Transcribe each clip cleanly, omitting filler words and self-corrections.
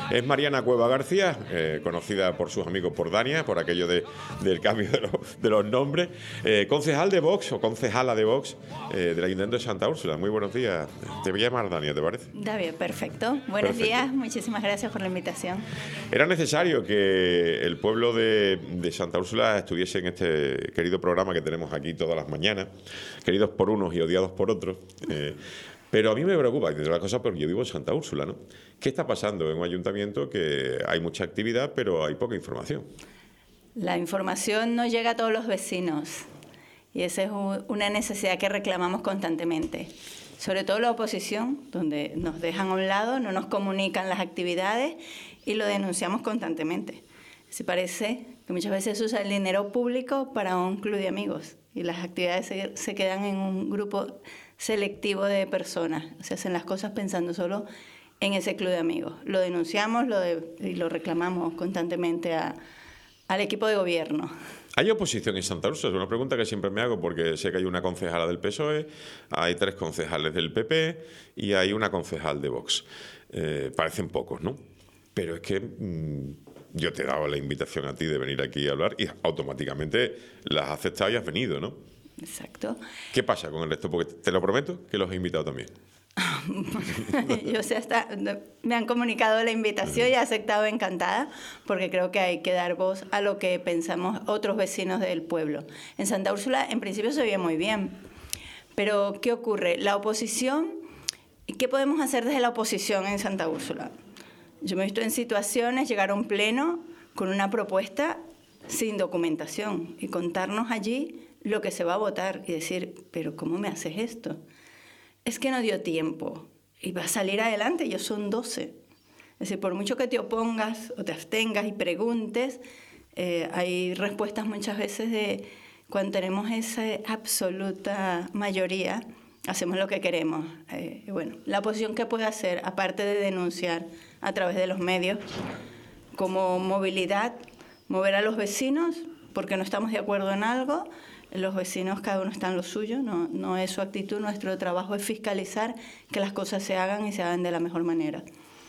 Es Mariana Cueva García, conocida por sus amigos por Dania, por aquello del cambio de los nombres. Concejal de Vox o concejala de Vox del Ayuntamiento de Santa Úrsula. Muy buenos días. Te voy a llamar Dania, ¿te parece? Está bien, perfecto. Buenos días, muchísimas gracias por la invitación. Era necesario que el pueblo de Santa Úrsula estuviese en este querido programa que tenemos aquí todas las mañanas, queridos por unos y odiados por otros. Pero a mí me preocupa, entre las cosas, porque yo vivo en Santa Úrsula, ¿no? ¿Qué está pasando en un ayuntamiento que hay mucha actividad, pero hay poca información? La información no llega a todos los vecinos y esa es una necesidad que reclamamos constantemente. Sobre todo la oposición, donde nos dejan a un lado, no nos comunican las actividades y lo denunciamos constantemente. Se parece que muchas veces se usa el dinero público para un club de amigos y las actividades se quedan en un grupo selectivo de personas. Se hacen las cosas pensando solo en ese club de amigos. Lo denunciamos y lo reclamamos constantemente al equipo de gobierno. ¿Hay oposición en Santa Úrsula? Es una pregunta que siempre me hago porque sé que hay una concejala del PSOE, hay 3 concejales del PP y hay una concejal de Vox. Parecen pocos, ¿no? Pero es que yo te he dado la invitación a ti de venir aquí a hablar y automáticamente la has aceptado y has venido, ¿no? Exacto. ¿Qué pasa con el resto? Porque te lo prometo que los he invitado también. Yo sé, me han comunicado la invitación y he aceptado encantada, porque creo que hay que dar voz a lo que pensamos otros vecinos del pueblo. En Santa Úrsula, en principio, se veía muy bien. Pero, ¿qué ocurre? La oposición, ¿qué podemos hacer desde la oposición en Santa Úrsula? Yo me he visto en situaciones, llegar a un pleno con una propuesta sin documentación y contarnos allí lo que se va a votar y decir, ¿pero cómo me haces esto? Es que no dio tiempo y va a salir adelante, ellos son 12. Es decir, por mucho que te opongas o te abstengas y preguntes, hay respuestas muchas veces de cuando tenemos esa absoluta mayoría, hacemos lo que queremos. Bueno, la oposición que puede hacer, aparte de denunciar a través de los medios, como movilidad, mover a los vecinos porque no estamos de acuerdo en algo. Los vecinos, cada uno está en lo suyo, no es su actitud. Nuestro trabajo es fiscalizar que las cosas se hagan y se hagan de la mejor manera.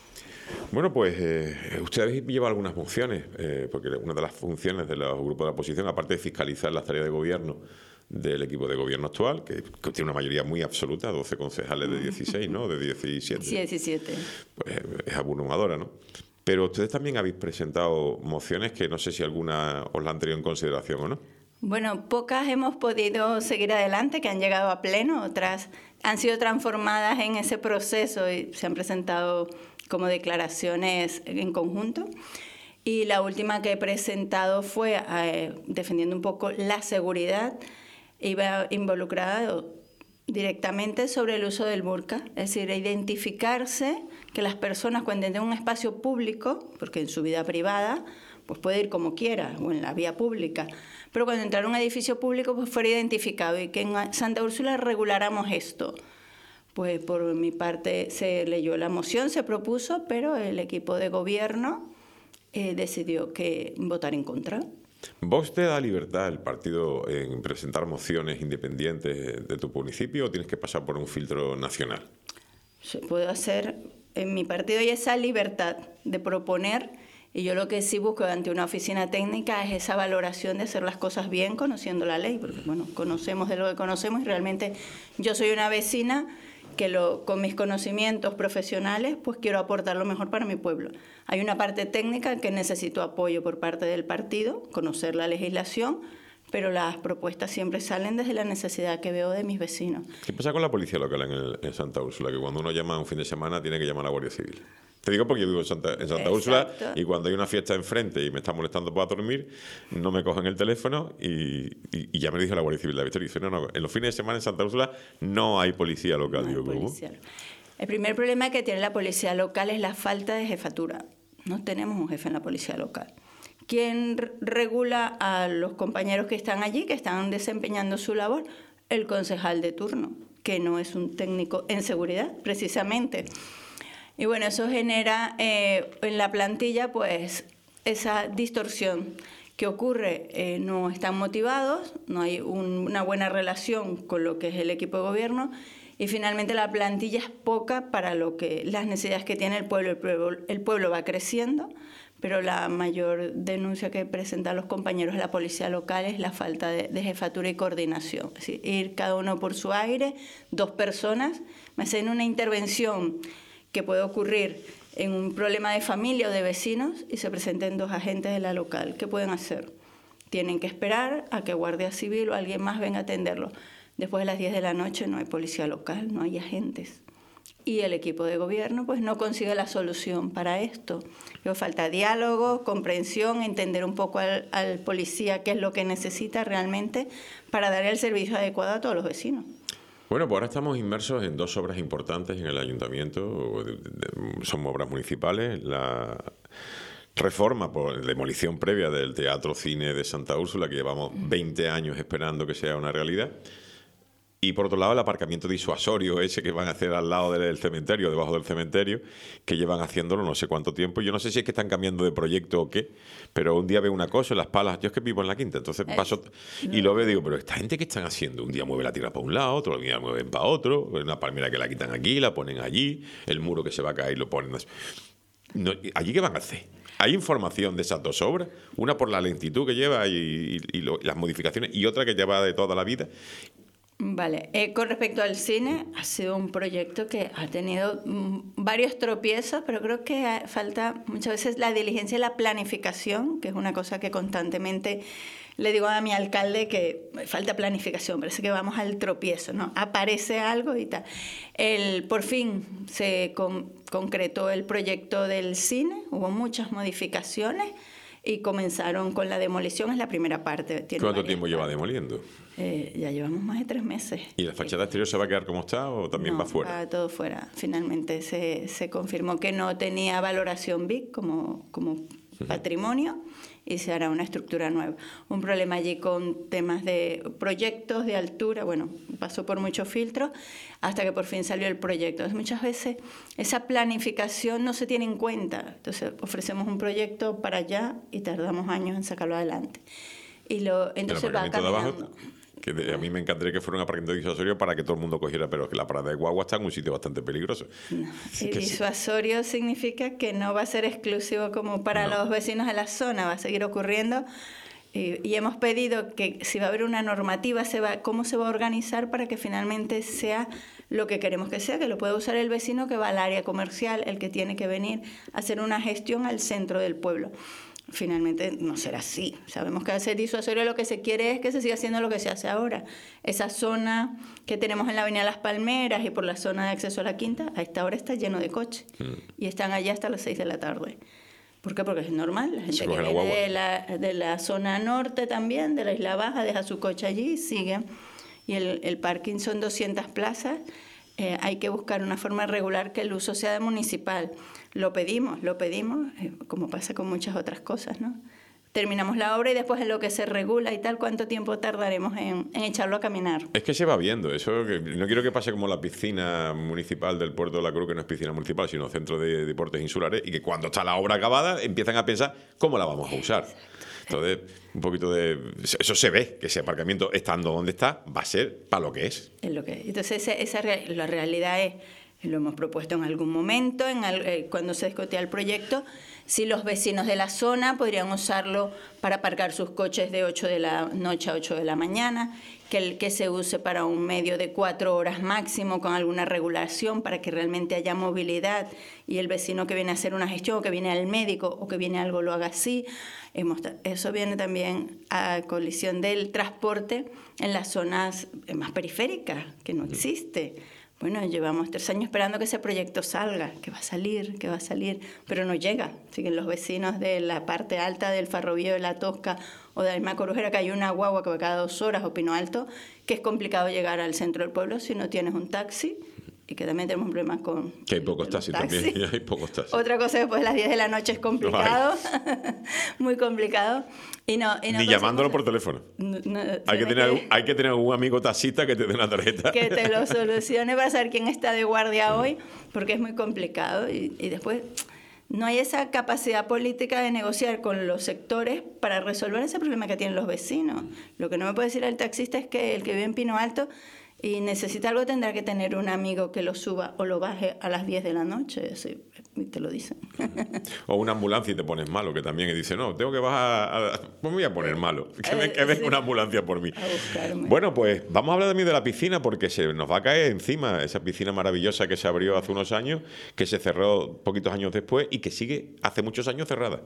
Bueno, pues usted habéis llevado algunas mociones, porque una de las funciones de los grupos de la oposición, aparte de fiscalizar las tareas de gobierno del equipo de gobierno actual, que tiene una mayoría muy absoluta, 12 concejales de 16, ¿no? De 17. Sí, 17. Pues es abrumadora, ¿no? Pero ustedes también habéis presentado mociones que no sé si alguna os la han tenido en consideración o no. Bueno, pocas hemos podido seguir adelante, que han llegado a pleno, otras han sido transformadas en ese proceso y se han presentado como declaraciones en conjunto. Y la última que he presentado fue defendiendo un poco la seguridad, iba involucrada directamente sobre el uso del burka, es decir, identificarse que las personas cuando entran en un espacio público, porque en su vida privada, pues puede ir como quiera o en la vía pública, pero cuando entrar a un edificio público pues fuera identificado y que en Santa Úrsula reguláramos esto. Pues por mi parte se leyó la moción, se propuso, pero el equipo de gobierno decidió que votar en contra. ¿Vos te da libertad el partido en presentar mociones independientes de tu municipio o tienes que pasar por un filtro nacional? Se puede hacer, en mi partido hay esa libertad de proponer. Y yo lo que sí busco ante una oficina técnica es esa valoración de hacer las cosas bien conociendo la ley, porque bueno, conocemos de lo que conocemos y realmente yo soy una vecina que con mis conocimientos profesionales pues quiero aportar lo mejor para mi pueblo. Hay una parte técnica que necesito apoyo por parte del partido, conocer la legislación, pero las propuestas siempre salen desde la necesidad que veo de mis vecinos. ¿Qué pasa con la policía local en Santa Úrsula? Que cuando uno llama un fin de semana tiene que llamar a la Guardia Civil. Te digo porque yo vivo en Santa Úrsula y cuando hay una fiesta enfrente y me está molestando para dormir, no me cogen el teléfono y ya me dijo la Guardia Civil de la Victoria. Dice, no, en los fines de semana en Santa Úrsula no hay policía local. No hay policía. El primer problema que tiene la policía local es la falta de jefatura. No tenemos un jefe en la policía local. ¿Quién regula a los compañeros que están allí, que están desempeñando su labor? El concejal de turno, que no es un técnico en seguridad, precisamente. Y bueno, eso genera en la plantilla pues esa distorsión que ocurre. No están motivados, no hay una buena relación con lo que es el equipo de gobierno Y finalmente la plantilla es poca para las necesidades que tiene el pueblo. El pueblo va creciendo, pero la mayor denuncia que presentan los compañeros de la policía local es la falta de jefatura y coordinación. Es decir, ir cada uno por su aire, 2 personas, me hacen una intervención que puede ocurrir en un problema de familia o de vecinos y se presenten 2 agentes de la local. ¿Qué pueden hacer? Tienen que esperar a que Guardia Civil o alguien más venga a atenderlo. Después de las 10 de la noche no hay policía local, no hay agentes. Y el equipo de gobierno pues no consigue la solución para esto. Falta diálogo, comprensión, entender un poco al policía qué es lo que necesita realmente para dar el servicio adecuado a todos los vecinos. Bueno, pues ahora estamos inmersos en 2 obras importantes en el ayuntamiento, son obras municipales, la reforma por demolición previa del Teatro Cine de Santa Úrsula, que llevamos 20 años esperando que sea una realidad. Y por otro lado, el aparcamiento disuasorio ese que van a hacer al lado del cementerio, debajo del cementerio, que llevan haciéndolo no sé cuánto tiempo. Yo no sé si es que están cambiando de proyecto o qué, pero un día veo una cosa en Las Palas. Yo es que vivo en la Quinta, entonces paso y lo veo y digo, pero esta gente, ¿qué están haciendo? Un día mueve la tierra para un lado, otro día mueven para otro, una palmera que la quitan aquí, la ponen allí, el muro que se va a caer lo ponen así. No, ¿allí qué van a hacer? ¿Hay información de esas 2 obras? Una por la lentitud que lleva y las modificaciones, y otra que lleva de toda la vida. Vale, con respecto al cine, ha sido un proyecto que ha tenido varios tropiezos, pero creo que falta muchas veces la diligencia y la planificación, que es una cosa que constantemente le digo a mi alcalde, que falta planificación, parece que vamos al tropiezo, ¿no? Aparece algo y tal. Por fin se concretó el proyecto del cine, hubo muchas modificaciones y comenzaron con la demolición, es la primera parte. ¿Cuánto tiempo lleva demoliendo? Ya llevamos más de 3 meses. ¿Y la fachada exterior se va a quedar como está o también va fuera? Va todo fuera. Finalmente se confirmó que no tenía valoración BIC como patrimonio y se hará una estructura nueva. Un problema allí con temas de proyectos, de altura, bueno, pasó por muchos filtros hasta que por fin salió el proyecto. Entonces, muchas veces esa planificación no se tiene en cuenta. Entonces ofrecemos un proyecto para allá y tardamos años en sacarlo adelante. Entonces va caminando. Que a mí me encantaría que fuera un aparcamiento disuasorio para que todo el mundo cogiera, pero es que la parada de guagua está en un sitio bastante peligroso. No. Y disuasorio significa que no va a ser exclusivo como para los vecinos de la zona, va a seguir ocurriendo. Y hemos pedido que si va a haber una normativa, cómo se va a organizar para que finalmente sea lo que queremos que sea, que lo pueda usar el vecino que va al área comercial, el que tiene que venir a hacer una gestión al centro del pueblo. Finalmente no será así. Sabemos que al ser disuasorio lo que se quiere es que se siga haciendo lo que se hace ahora. Esa zona que tenemos en la Avenida Las Palmeras y por la zona de acceso a la Quinta, a esta hora está lleno de coches y están allá hasta las 6 de la tarde. ¿Por qué? Porque es normal. La gente que viene de la zona norte también, de la Isla Baja, deja su coche allí y sigue. Y el parking son 200 plazas. Hay que buscar una forma regular que el uso sea de municipal. Lo pedimos, como pasa con muchas otras cosas, ¿no? Terminamos la obra y después en lo que se regula y tal, ¿cuánto tiempo tardaremos en echarlo a caminar? Es que se va viendo, eso que no quiero que pase como la piscina municipal del Puerto de la Cruz, que no es piscina municipal, sino centro de deportes insulares, y que cuando está la obra acabada empiezan a pensar cómo la vamos a usar. Entonces, un poquito de... Eso se ve, que ese aparcamiento, estando donde está, va a ser para lo que es. Es lo que es. Entonces, la realidad es, lo hemos propuesto en algún momento, cuando se discutía el proyecto, si los vecinos de la zona podrían usarlo para aparcar sus coches de 8 de la noche a 8 de la mañana, que se use para un medio de 4 horas máximo con alguna regulación para que realmente haya movilidad y el vecino que viene a hacer una gestión o que viene al médico o que viene a algo lo haga así. Eso viene también a colisión del transporte en las zonas más periféricas, que no existe. Bueno, llevamos 3 años esperando que ese proyecto salga, que va a salir, pero no llega. Siguen los vecinos de la parte alta del Ferrovío de la Tosca o de la misma Corujera, que hay una guagua que va cada 2 horas, o Pino Alto, que es complicado llegar al centro del pueblo si no tienes un taxi, y que también tenemos problemas con... Que hay pocos taxis también, hay pocos taxis. Otra cosa, después de las 10 de la noche es complicado, muy complicado. Ni llamándolo por teléfono. Hay que tener un amigo taxista que te dé una tarjeta. Que te lo solucione para saber quién está de guardia hoy, porque es muy complicado. Y después no hay esa capacidad política de negociar con los sectores para resolver ese problema que tienen los vecinos. Lo que no me puede decir el taxista es que el que vive en Pino Alto y necesita algo, tendrá que tener un amigo que lo suba o lo baje a las 10 de la noche, sí, te lo dicen. O una ambulancia y te pones malo, que también, y dice, no, tengo que bajar, pues me voy a poner malo, que venga una ambulancia por mí. A buscarme. Bueno, pues vamos a hablar también de la piscina, porque se nos va a caer encima esa piscina maravillosa que se abrió hace unos años, que se cerró poquitos años después y que sigue hace muchos años cerrada.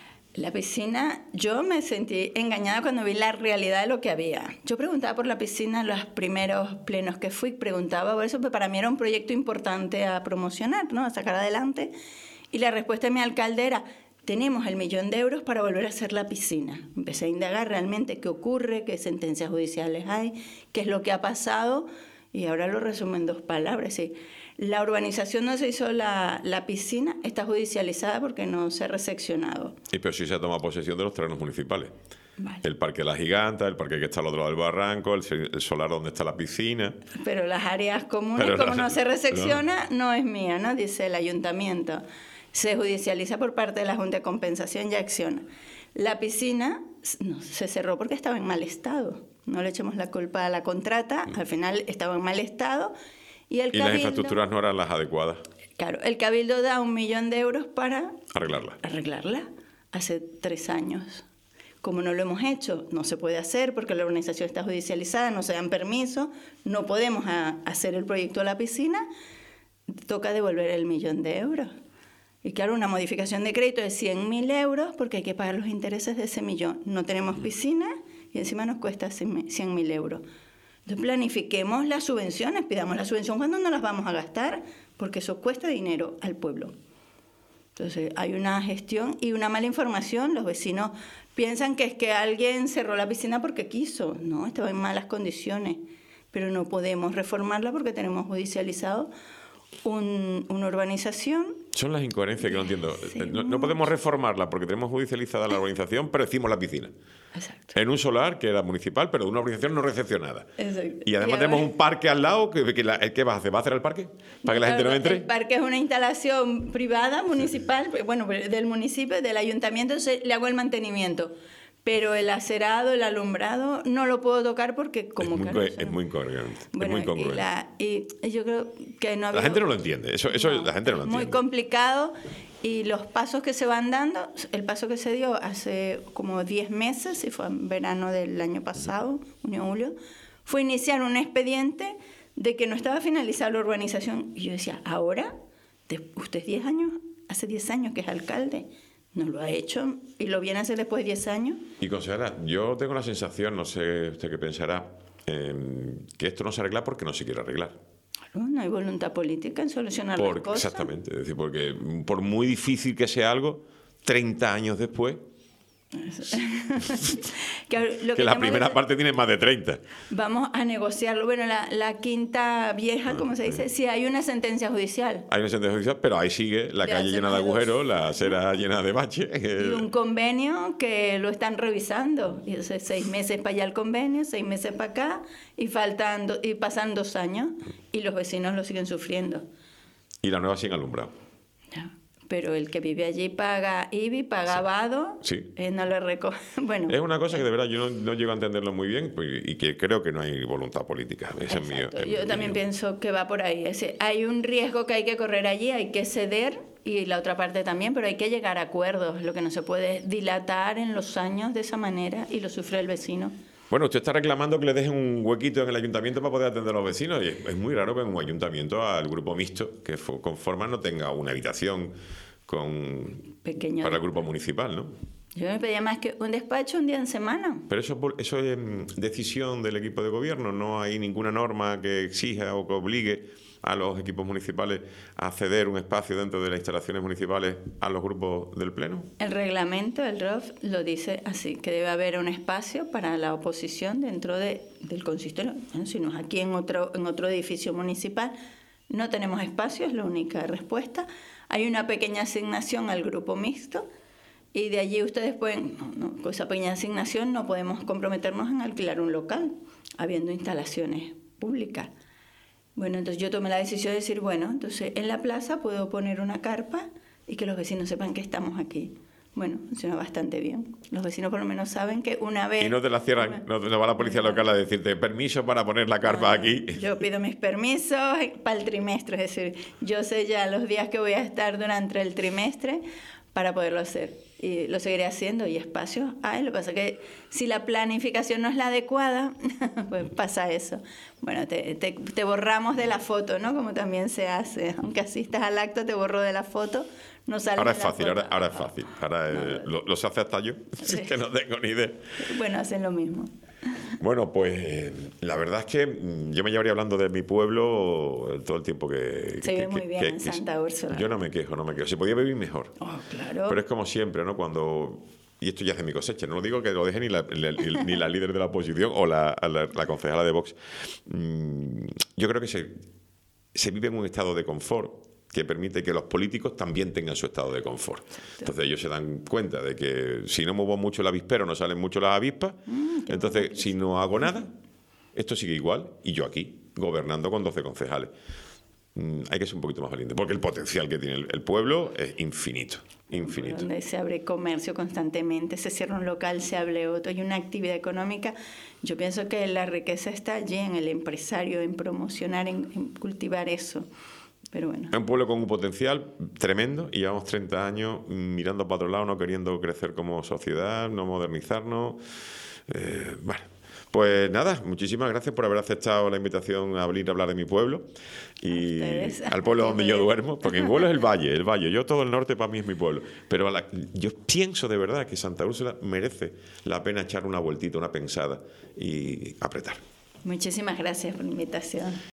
La piscina, yo me sentí engañada cuando vi la realidad de lo que había. Yo preguntaba por la piscina en los primeros plenos que fui, preguntaba por eso, pero para mí era un proyecto importante a promocionar, ¿no? A sacar adelante. Y la respuesta de mi alcalde era, tenemos el 1.000.000 de euros para volver a hacer la piscina. Empecé a indagar realmente qué ocurre, qué sentencias judiciales hay, qué es lo que ha pasado, y ahora lo resumo en 2 palabras, sí. La urbanización no se hizo la piscina, está judicializada porque no se ha reseccionado. Y pero sí se ha tomado posesión de los terrenos municipales. Vale. El Parque La Giganta, el parque que está al otro lado del barranco, el solar donde está la piscina. Pero las áreas comunes, como no se resecciona, no es mía, ¿no? Dice el ayuntamiento. Se judicializa por parte de la Junta de Compensación y Acción. La piscina no, se cerró porque estaba en mal estado. No le echemos la culpa a la contrata, al final estaba en mal estado. Y las infraestructuras no eran las adecuadas. Claro, el Cabildo da 1.000.000 de euros para arreglarla hace 3 años. Como no lo hemos hecho, no se puede hacer porque la organización está judicializada, no se dan permiso, no podemos hacer el proyecto de la piscina, toca devolver el 1.000.000 de euros. Y claro, una modificación de crédito de 100.000 euros porque hay que pagar los intereses de ese 1.000.000. No tenemos piscina y encima nos cuesta 100.000 euros. Entonces planifiquemos las subvenciones, pidamos la subvención cuando no las vamos a gastar, porque eso cuesta dinero al pueblo. Entonces hay una gestión y una mala información. Los vecinos piensan que es que alguien cerró la piscina porque quiso. No, estaba en malas condiciones, pero no podemos reformarla porque tenemos judicializado una urbanización. Son las incoherencias que no entiendo. Sí, no podemos reformarla porque tenemos judicializada la urbanización, pero hicimos la piscina. Exacto. En un solar que era municipal, pero de una urbanización no recepcionada. Exacto. Y además tenemos un parque al lado. ¿Qué vas a hacer? ¿Va a hacer el parque? ¿Para que la gente no entre? El parque es una instalación privada, municipal, bueno, del municipio, del ayuntamiento, entonces le hago el mantenimiento. Pero el acerado, el alumbrado, no lo puedo tocar porque como es muy incongruente. Bueno, es muy incongruente. Y yo creo que no había... La gente no lo entiende. Eso la gente no lo entiende. Muy complicado. Y los pasos que se van dando, el paso que se dio hace como 10 meses, y fue en verano del año pasado, junio, julio, fue iniciar un expediente de que no estaba finalizada la urbanización. Y yo decía, ahora, usted hace 10 años que es alcalde, no lo ha hecho y lo viene a hacer después de 10 años. Y consejera, yo tengo la sensación, no sé usted qué pensará, que esto no se arregla porque no se quiere arreglar. No hay voluntad política en solucionar las cosas. Exactamente, es decir, porque por muy difícil que sea algo, 30 años después, que la primera parte tiene más de 30. Vamos a negociarlo. Bueno, la quinta vieja, como se dice, sí hay una sentencia judicial. Hay una sentencia judicial, pero ahí sigue la calle llena de agujeros, la acera llena de baches. Y un convenio que lo están revisando. Y 6 meses para allá el convenio, 6 meses para acá, y pasan 2 años, y los vecinos lo siguen sufriendo. Y la nueva sin alumbrado. Ya. Pero el que vive allí paga IBI, paga vado, sí. No le recoge. Bueno, es una cosa que de verdad yo no llego a entenderlo muy bien y que creo que no hay voluntad política. Ese es mío. Yo también pienso que va por ahí. Hay un riesgo que hay que correr allí, hay que ceder, y la otra parte también, pero hay que llegar a acuerdos. Lo que no se puede es dilatar en los años de esa manera, y lo sufre el vecino. Bueno, usted está reclamando que le dejen un huequito en el ayuntamiento para poder atender a los vecinos. Y es muy raro que en un ayuntamiento al grupo mixto que conforma no tenga una habitación para el grupo municipal, ¿no? Yo me pedía más que un despacho un día en semana. Pero eso es decisión del equipo de gobierno. No hay ninguna norma que exija o que obligue a los equipos municipales a ceder un espacio dentro de las instalaciones municipales a los grupos del Pleno. El reglamento, el ROF, lo dice así, que debe haber un espacio para la oposición dentro del consistorio. Bueno, si no es aquí en otro edificio municipal, no tenemos espacio, es la única respuesta. Hay una pequeña asignación al grupo mixto, y de allí ustedes pueden, con esa pequeña asignación no podemos comprometernos en alquilar un local, habiendo instalaciones públicas. Bueno, entonces yo tomé la decisión de decir, bueno, entonces en la plaza puedo poner una carpa y que los vecinos sepan que estamos aquí. bueno, funciona bastante bien. Los vecinos por lo menos saben que una vez... Y no te la cierran, no va la policía local a decirte permiso para poner la carpa aquí. Yo pido mis permisos para el trimestre, es decir, yo sé ya los días que voy a estar durante el trimestre para poderlo hacer. Y lo seguiré haciendo y espacios hay. Lo que pasa es que si la planificación no es la adecuada, pues pasa eso. Bueno, te borramos de la foto, ¿no? Como también se hace. Aunque asistas al acto, te borro de la foto. No sale Ahora es fácil, ahora es fácil. Ahora lo sé hacer hasta yo, Sí. que no tengo ni idea. Bueno, hacen lo mismo. Bueno, pues la verdad es que yo me llevaría hablando de mi pueblo todo el tiempo que... Se vive muy bien en Santa Úrsula. Yo no me quejo. Se podía vivir mejor. Oh, claro. Pero es como siempre, ¿no? Cuando... Y esto ya es de mi cosecha, no lo digo que lo deje ni la líder de la oposición o la concejala de Vox. Yo creo que se vive en un estado de confort que permite que los políticos también tengan su estado de confort. Entonces ellos se dan cuenta de que si no muevo mucho el avispero no salen mucho las avispas, entonces si no hago nada, esto sigue igual y yo aquí, gobernando con 12 concejales. Hay que ser un poquito más valiente, porque el potencial que tiene el pueblo es infinito, infinito. Donde se abre comercio constantemente, se cierra un local, se abre otro, hay una actividad económica. Yo pienso que la riqueza está allí en el empresario, en promocionar, en cultivar eso. Pero bueno. Es un pueblo con un potencial tremendo y llevamos 30 años mirando para otro lado, no queriendo crecer como sociedad, no modernizarnos. Bueno, pues nada, muchísimas gracias por haber aceptado la invitación a venir a hablar de mi pueblo y al pueblo donde yo duermo, porque mi pueblo es el Valle. Yo todo el norte para mí es mi pueblo. Pero yo pienso de verdad que Santa Úrsula merece la pena echar una vueltita, una pensada y apretar. Muchísimas gracias por la invitación.